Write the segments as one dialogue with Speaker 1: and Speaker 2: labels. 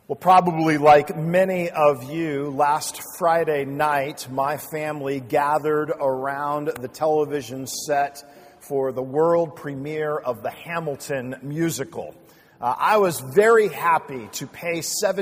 Speaker 1: Well, probably like many of you, last Friday night, my family gathered around the television set for the world premiere of the Hamilton musical. I was very happy to pay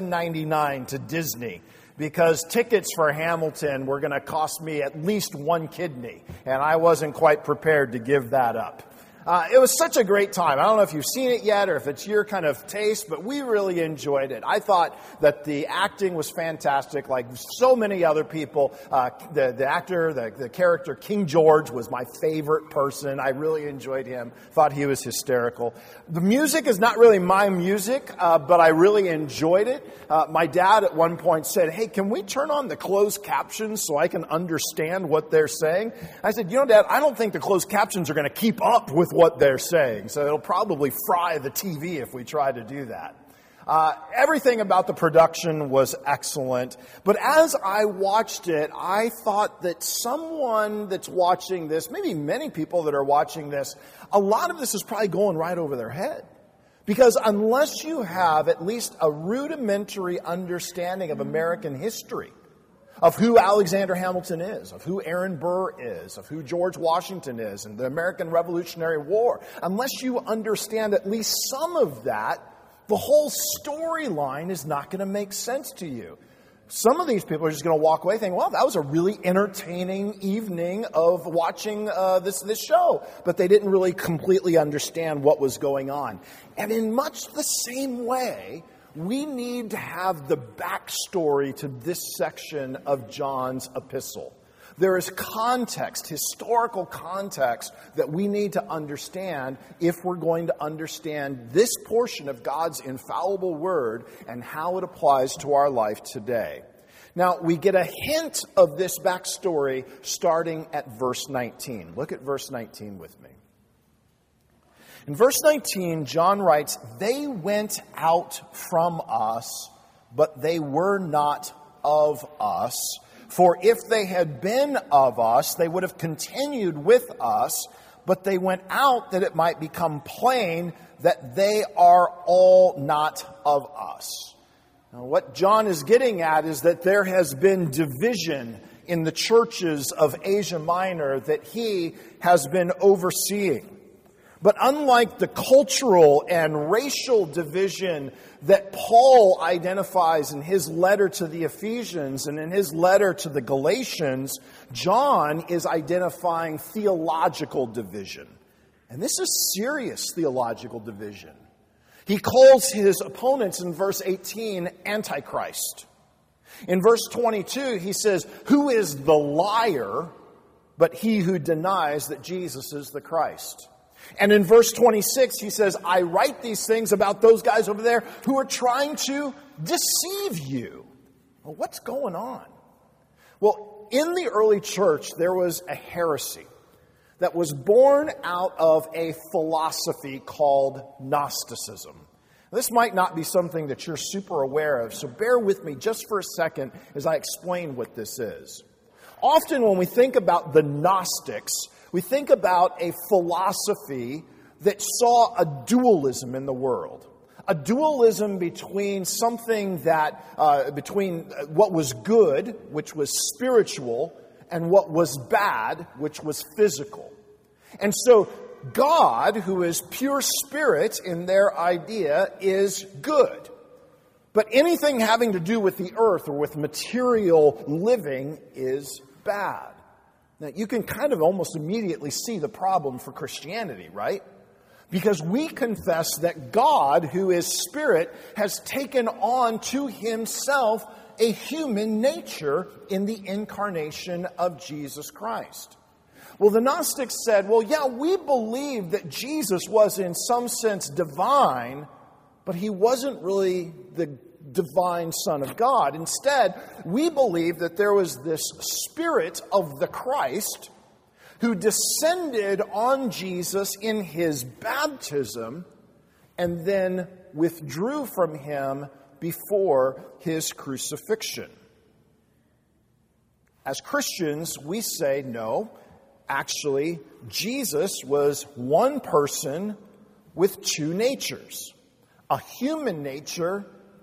Speaker 1: $7.99 to Disney because tickets for Hamilton were going to cost me at least one kidney, and I wasn't quite prepared to give that up. It was such a great time. I don't know if you've seen it yet or if it's your kind of taste, but we really enjoyed it. I thought that the acting was fantastic, like so many other people. The actor, the character, King George, was my favorite person. I really enjoyed him. Thought he was hysterical. The music is not really my music, but I really enjoyed it. My dad at one point said, "Hey, can we turn on the closed captions so I can understand what they're saying?" I said, "You know, Dad, I don't think the closed captions are going to keep up with what they're saying. So it'll probably fry the TV if we try to do that." Everything about the production was excellent. But as I watched it, I thought that someone that's watching this, maybe many people that are watching this, a lot of this is probably going right over their head. Because unless you have at least a rudimentary understanding of American history, of who Alexander Hamilton is, of who Aaron Burr is, of who George Washington is, and the American Revolutionary War. Unless you understand at least some of that, the whole storyline is not going to make sense to you. Some of these people are just going to walk away thinking, well, that was a really entertaining evening of watching this show. But they didn't really completely understand what was going on. And in much the same way, we need to have the backstory to this section of John's epistle. There is context, historical context, that we need to understand if we're going to understand this portion of God's infallible word and how it applies to our life today. Now, we get a hint of this backstory starting at verse 19. Look at verse 19 with me. In verse 19, John writes, "They went out from us, but they were not of us. For if they had been of us, they would have continued with us, but they went out that it might become plain that they are all not of us." Now, what John is getting at is that there has been division in the churches of Asia Minor that he has been overseeing. But unlike the cultural and racial division that Paul identifies in his letter to the Ephesians and in his letter to the Galatians, John is identifying theological division. And this is serious theological division. He calls his opponents in verse 18 Antichrist. In verse 22, he says, "Who is the liar but he who denies that Jesus is the Christ?" And in verse 26, he says, "I write these things about those guys over there who are trying to deceive you." Well, what's going on? Well, in the early church, there was a heresy that was born out of a philosophy called Gnosticism. This might not be something that you're super aware of, so bear with me just for a second as I explain what this is. Often when we think about the Gnostics, we think about a philosophy that saw a dualism in the world. A dualism between something that, between what was good, which was spiritual, and what was bad, which was physical. And so God, who is pure spirit in their idea, is good. But anything having to do with the earth or with material living is bad. Now, you can kind of almost immediately see the problem for Christianity, right? Because we confess that God, who is spirit, has taken on to himself a human nature in the incarnation of Jesus Christ. Well, the Gnostics said, well, yeah, we believe that Jesus was in some sense divine, but he wasn't really the divine Son of God. Instead, we believe that there was this Spirit of the Christ who descended on Jesus in his baptism and then withdrew from him before his crucifixion. As Christians, we say, no, actually, Jesus was one person with two natures, a human nature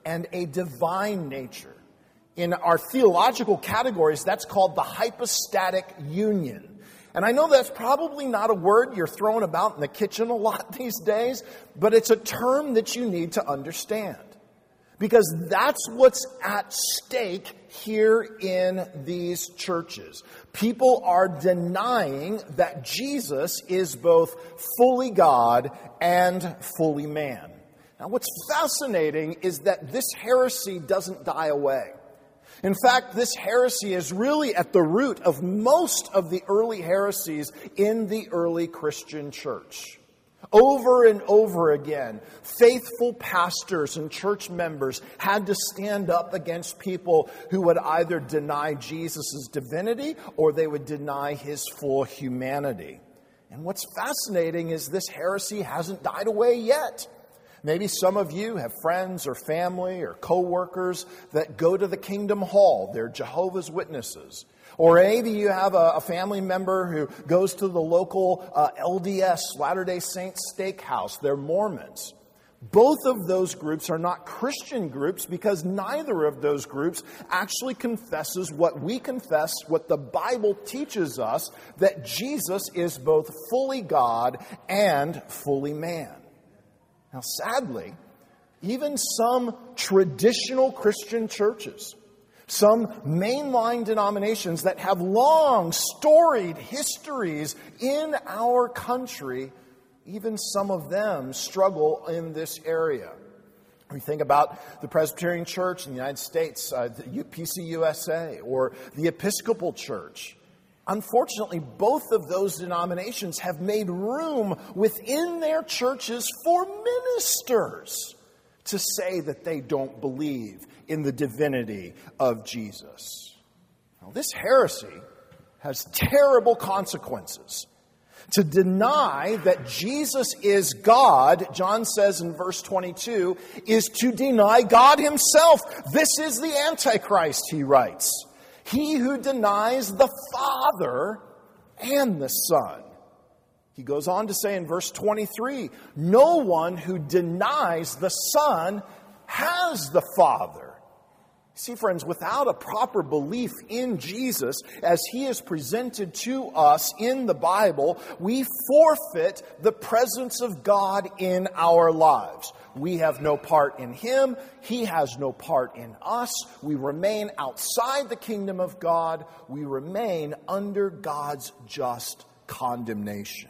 Speaker 1: and a divine nature. In our theological categories, that's called the hypostatic union. And I know that's probably not a word you're throwing about in the kitchen a lot these days, but it's a term that you need to understand. Because that's what's at stake here in these churches. People are denying that Jesus is both fully God and fully man. Now, what's fascinating is that this heresy doesn't die away. In fact, this heresy is really at the root of most of the early heresies in the early Christian church. Over and over again, faithful pastors and church members had to stand up against people who would either deny Jesus' divinity or they would deny his full humanity. And what's fascinating is this heresy hasn't died away yet. Maybe some of you have friends or family or co-workers that go to the Kingdom Hall. They're Jehovah's Witnesses. Or maybe you have a family member who goes to the local LDS, Latter-day Saints Steakhouse. They're Mormons. Both of those groups are not Christian groups because neither of those groups actually confesses what we confess, what the Bible teaches us, that Jesus is both fully God and fully man. Now, sadly, even some traditional Christian churches, some mainline denominations that have long, storied histories in our country, even some of them struggle in this area. We think about the Presbyterian Church in the United States, the PCUSA, or the Episcopal Church. Unfortunately, both of those denominations have made room within their churches for ministers to say that they don't believe in the divinity of Jesus. Now, this heresy has terrible consequences. To deny that Jesus is God, John says in verse 22, is to deny God himself. This is the Antichrist, he writes. He who denies the Father and the Son. He goes on to say in verse 23, no one who denies the Son has the Father. See, friends, without a proper belief in Jesus as he is presented to us in the Bible, we forfeit the presence of God in our lives. We have no part in him. He has no part in us. We remain outside the kingdom of God. We remain under God's just condemnation.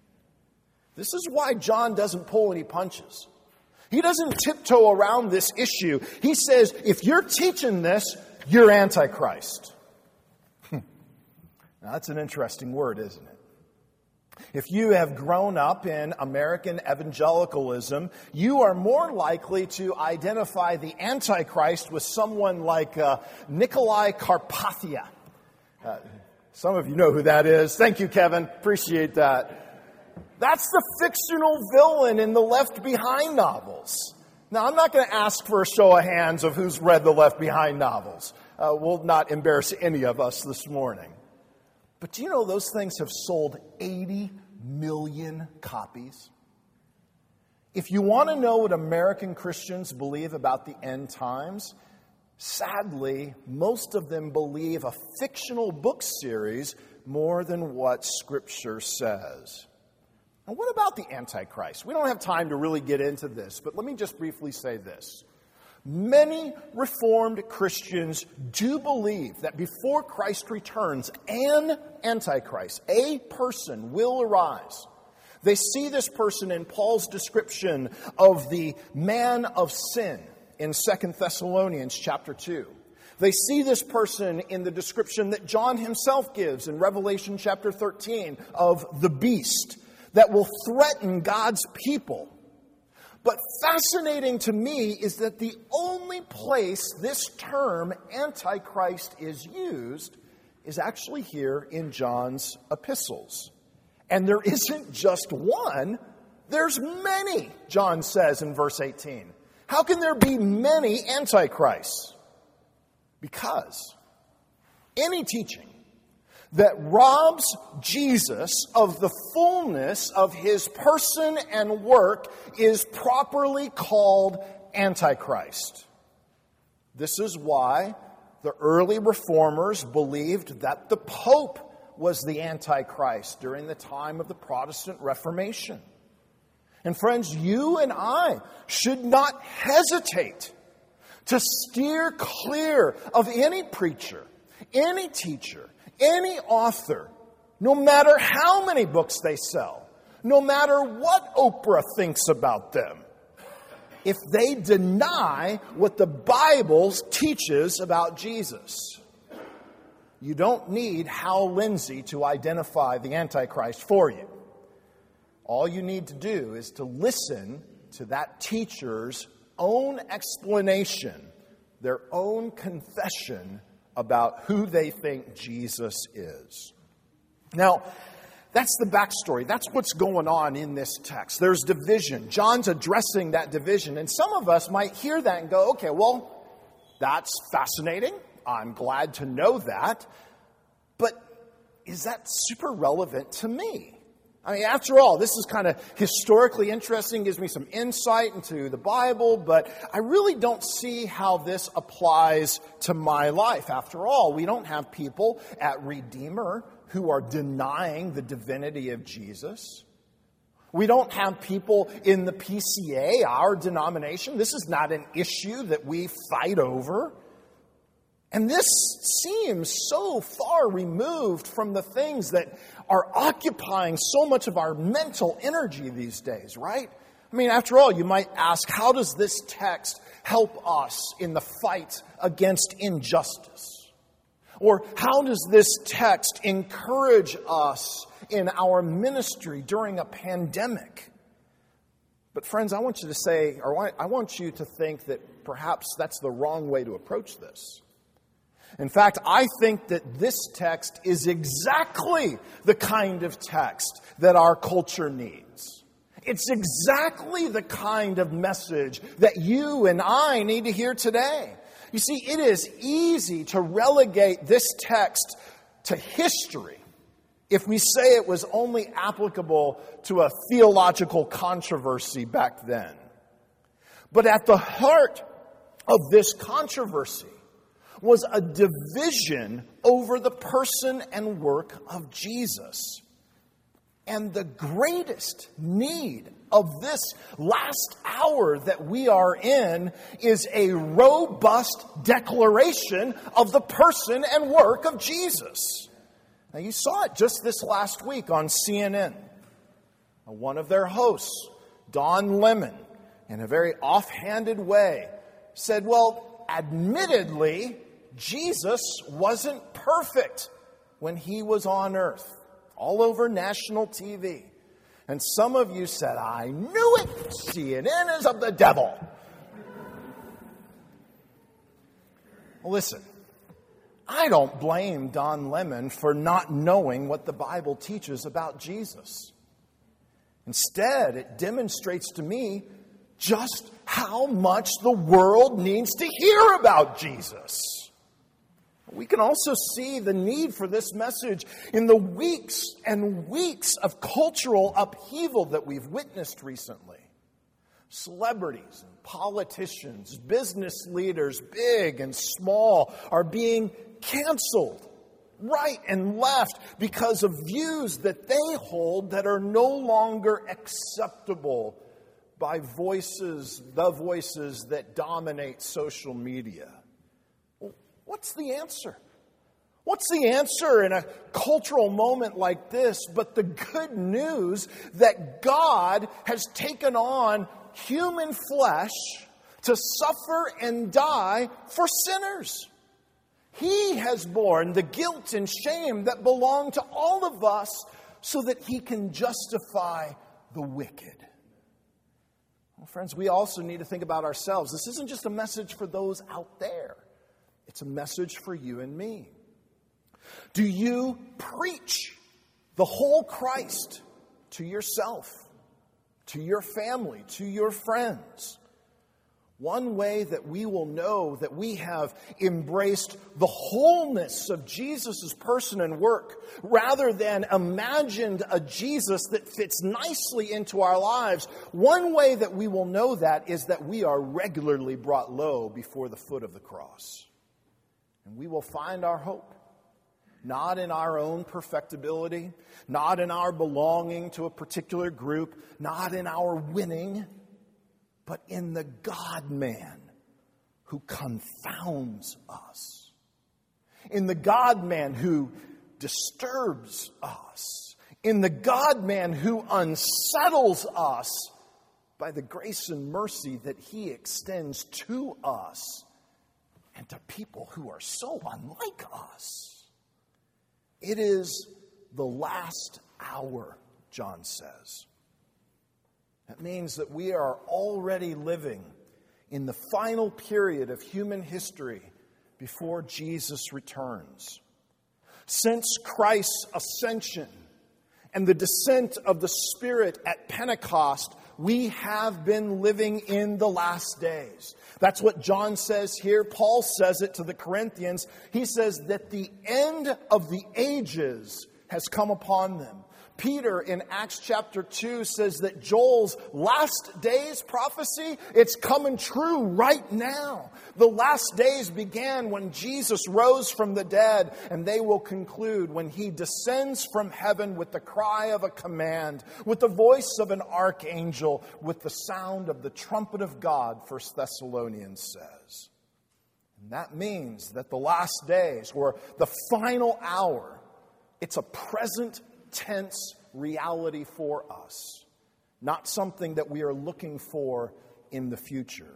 Speaker 1: This is why John doesn't pull any punches. He doesn't tiptoe around this issue. He says, if you're teaching this, you're Antichrist. Now, that's an interesting word, isn't it? If you have grown up in American evangelicalism, you are more likely to identify the Antichrist with someone like Nikolai Karpathia. Some of you know who that is. Thank you, Kevin. Appreciate that. That's the fictional villain in the Left Behind novels. Now, I'm not going to ask for a show of hands of who's read the Left Behind novels. We'll not embarrass any of us this morning. But do you know those things have sold 80 million copies? If you want to know what American Christians believe about the end times, sadly, most of them believe a fictional book series more than what Scripture says. Now, what about the Antichrist? We don't have time to really get into this, but let me just briefly say this. Many Reformed Christians do believe that before Christ returns, an Antichrist, a person, will arise. They see this person in Paul's description of the man of sin in 2 Thessalonians chapter 2. They see this person in the description that John himself gives in Revelation chapter 13 of the beast that will threaten God's people. But fascinating to me is that the only place this term Antichrist is used is actually here in John's epistles. And there isn't just one, there's many, John says in verse 18. How can there be many Antichrists? Because any teaching that robs Jesus of the fullness of his person and work is properly called Antichrist. This is why the early reformers believed that the Pope was the Antichrist during the time of the Protestant Reformation. And friends, you and I should not hesitate to steer clear of any preacher, any teacher, any author, no matter how many books they sell, no matter what Oprah thinks about them, if they deny what the Bible teaches about Jesus. You don't need Hal Lindsey to identify the Antichrist for you. All you need to do is to listen to that teacher's own explanation, their own confession about who they think Jesus is. Now, that's the backstory. That's what's going on in this text. There's division. John's addressing that division. And some of us might hear that and go, okay, well, that's fascinating. I'm glad to know that. But is that super relevant to me? I mean, after all, this is kind of historically interesting, gives me some insight into the Bible, but I really don't see how this applies to my life. After all, we don't have people at Redeemer who are denying the divinity of Jesus. We don't have people in the PCA, our denomination. This is not an issue that we fight over. And this seems so far removed from the things that are occupying so much of our mental energy these days, right? I mean, after all, you might ask, how does this text help us in the fight against injustice? Or how does this text encourage us in our ministry during a pandemic? But friends, I want you to say, or I want you to think that perhaps that's the wrong way to approach this. In fact, I think that this text is exactly the kind of text that our culture needs. It's exactly the kind of message that you and I need to hear today. You see, it is easy to relegate this text to history if we say it was only applicable to a theological controversy back then. But at the heart of this controversy was a division over the person and work of Jesus. And the greatest need of this last hour that we are in is a robust declaration of the person and work of Jesus. Now, you saw it just this last week on CNN. One of their hosts, Don Lemon, in a very offhanded way, said, well, admittedly, Jesus wasn't perfect when he was on earth, all over national TV. And some of you said, I knew it, CNN is of the devil. Well, listen, I don't blame Don Lemon for not knowing what the Bible teaches about Jesus. Instead, it demonstrates to me just how much the world needs to hear about Jesus. We can also see the need for this message in the weeks and weeks of cultural upheaval that we've witnessed recently. Celebrities and politicians, business leaders, big and small, are being canceled right and left because of views that they hold that are no longer acceptable by the voices that dominate social media. What's the answer? What's the answer in a cultural moment like this but the good news that God has taken on human flesh to suffer and die for sinners? He has borne the guilt and shame that belong to all of us so that he can justify the wicked. Well, friends, we also need to think about ourselves. This isn't just a message for those out there. It's a message for you and me. Do you preach the whole Christ to yourself, to your family, to your friends? One way that we will know that we have embraced the wholeness of Jesus' person and work, rather than imagined a Jesus that fits nicely into our lives, one way that we will know that is that we are regularly brought low before the foot of the cross. And we will find our hope, not in our own perfectibility, not in our belonging to a particular group, not in our winning, but in the God-man who confounds us. In the God-man who disturbs us. In the God-man who unsettles us by the grace and mercy that he extends to us and to people who are so unlike us. It is the last hour, John says. That means that we are already living in the final period of human history before Jesus returns. Since Christ's ascension and the descent of the Spirit at Pentecost, we have been living in the last days. That's what John says here. Paul says it to the Corinthians. He says that the end of the ages has come upon them. Peter in Acts chapter 2 says that Joel's last days prophecy, it's coming true right now. The last days began when Jesus rose from the dead, and they will conclude when he descends from heaven with the cry of a command, with the voice of an archangel, with the sound of the trumpet of God, 1 Thessalonians says. And that means that the last days, or the final hour, it's a present tense reality for us, not something that we are looking for in the future.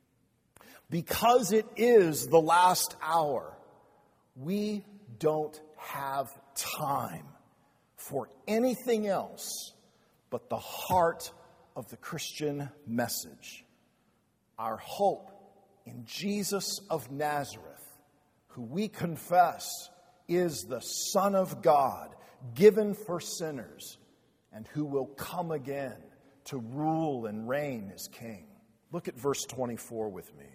Speaker 1: Because it is the last hour, we don't have time for anything else but the heart of the Christian message. Our hope in Jesus of Nazareth, who we confess is the Son of God, given for sinners, and who will come again to rule and reign as king. Look at verse 24 with me.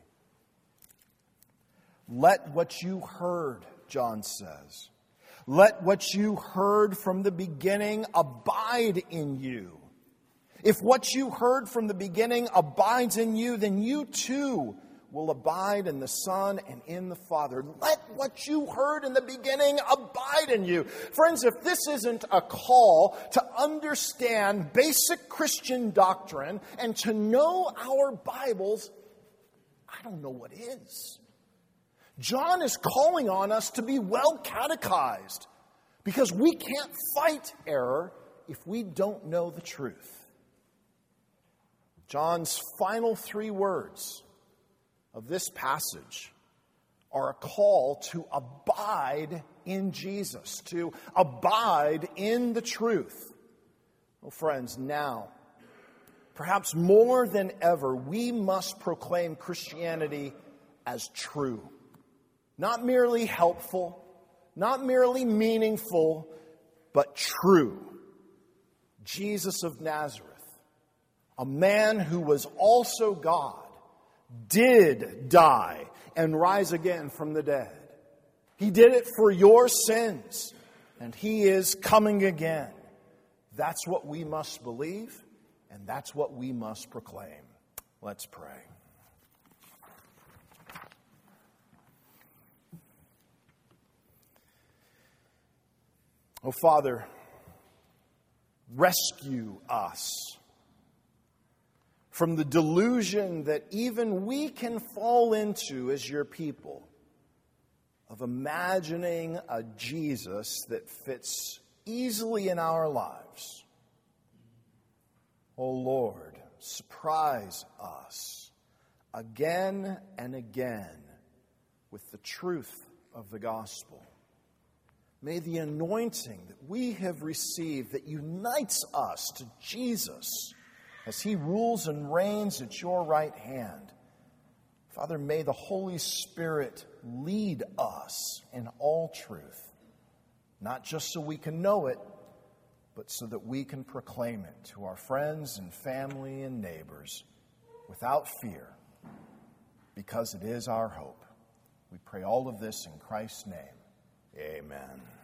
Speaker 1: Let what you heard, John says, let what you heard from the beginning abide in you. If what you heard from the beginning abides in you, then you too will abide in the Son and in the Father. Let what you heard in the beginning abide in you. Friends, if this isn't a call to understand basic Christian doctrine and to know our Bibles, I don't know what is. John is calling on us to be well catechized, because we can't fight error if we don't know the truth. John's final 3 words of this passage are a call to abide in Jesus, to abide in the truth. Well, friends, now, perhaps more than ever, we must proclaim Christianity as true. Not merely helpful, not merely meaningful, but true. Jesus of Nazareth, a man who was also God, did die and rise again from the dead. He did it for your sins, and he is coming again. That's what we must believe, and that's what we must proclaim. Let's pray. Oh, Father, rescue us from the delusion that even we can fall into as your people, of imagining a Jesus that fits easily in our lives. Oh Lord, surprise us again and again with the truth of the gospel. May the anointing that we have received that unites us to Jesus as he rules and reigns at your right hand. Father, may the Holy Spirit lead us in all truth, not just so we can know it, but so that we can proclaim it to our friends and family and neighbors without fear because it is our hope. We pray all of this in Christ's name. Amen.